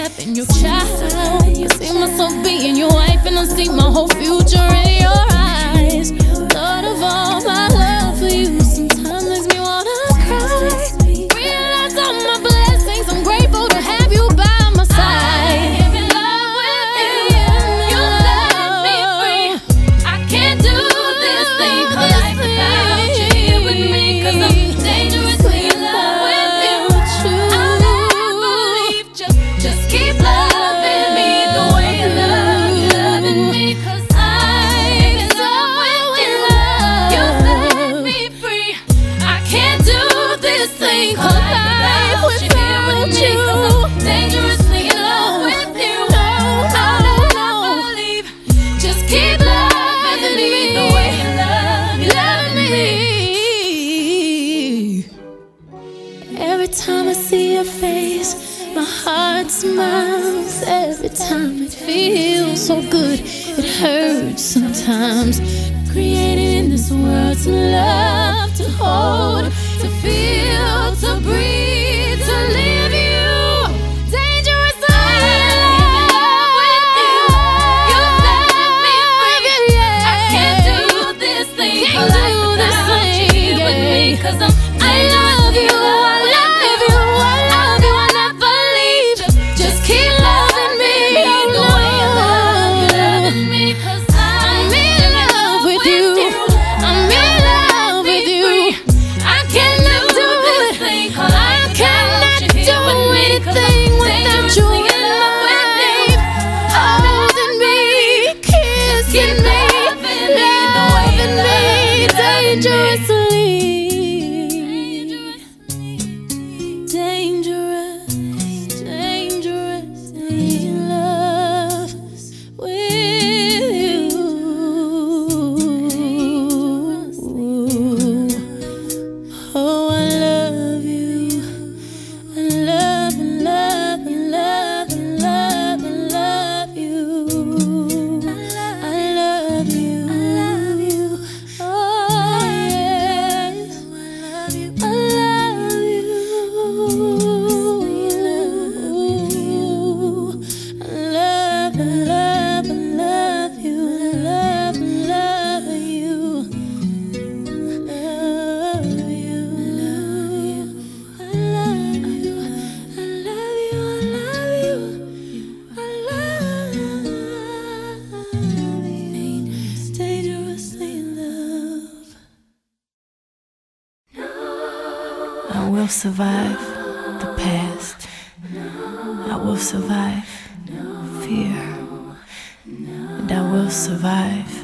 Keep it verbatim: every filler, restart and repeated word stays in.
having your child. You see myself being your wife, and I see my whole future in your eyes. Thought of all my love for you sometimes makes me wanna cry. Realize all my blessings, I'm grateful to have you by my side. I'm in love with you, you set me free. I can't do this thing called life without you here with me, 'cause I'm dangerously in love with you. I'll never leave, just, just keep loving me the way you love, you loving me, 'cause I'm in love with you. You set me free. I can't do this thing called life without you here with me, 'cause I'm dangerously in love with you. I'll never leave, just keep loving me the way you love, you loving me. Every time I see your face, my heart smiles. Every time it feels so good, it hurts sometimes. Created in this world to love, to hold, to feel, to breathe, to live you. Dangerously in love with you. You set me free. I can't do this thing called life without you here with me, 'cause I'm I love you, I love you, I love you, I never leave. Just, just keep loving me the way you love, you loving me, 'cause I'm in love with you. I'm in love with you. I cannot do this thing called I cannot do anything without you in my life. Holding me, kissing me, loving me dangerously. Dangerous, dangerous in love with you. Oh, I love you. I love and love and love and love and love you. I love you. I love you. Oh, yes. I love you. I love you. I love and love and love you. Love and love you. Love you. Love you. I love you. I love you. I love you. I love you. Dangerously in love. I will survive the past. I will survive fear. And I will survive